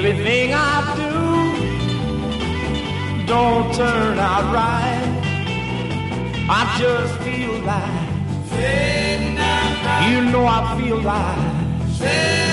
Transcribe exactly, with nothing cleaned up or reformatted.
everything I do don't turn out right, I just feel like, you know I feel like,